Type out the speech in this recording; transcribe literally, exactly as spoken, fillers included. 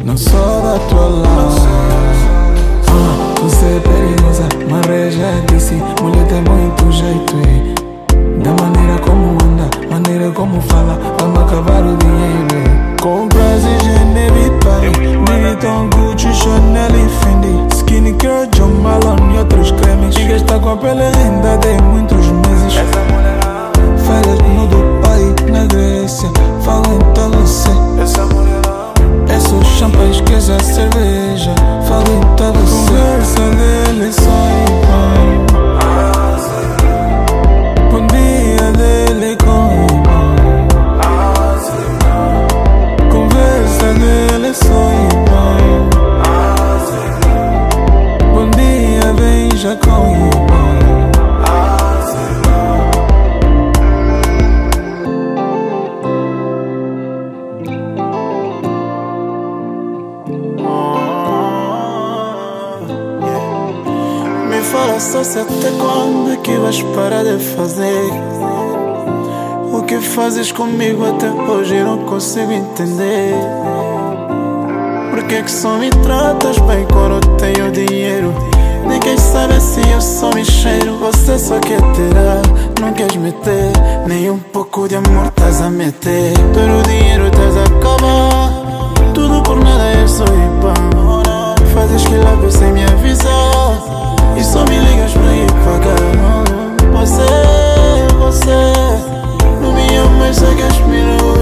não sou da tua lado. Ah, você é perigosa, mas já disse, mulher tem muito jeito, eh. Da maneira como anda, maneira como fala, vamos acabar o dinheiro, eh. Compras higiene, Vipai, Louis Vuitton, Gucci, Chanel e Fendi, Skinny Girl, John Malone e outros cremes. Chega está com a pele linda, tem muitos meses. Férias no Dubai, na Grécia, falo em todo você. É só champanhe, esquece a cerveja, falo em todo você. Conversa dele só em pão. Bom dia dele com irmão. Conversa dele só em pão. Bom dia, beija com irmão. Me fala só se até quando é que vais parar de fazer o que fazes comigo até hoje eu não consigo entender. Por que que só me tratas bem quando tenho dinheiro? Ninguém sabe se eu sou bicheiro. Você só quer terá, não queres meter. Nem um pouco de amor estás a meter. Todo o dinheiro estás a acabar. Tudo por nada eu sou pão. Fazes que lá sem me avisar e só me ligas pra ir pagar. Você, você não me amas, só queres me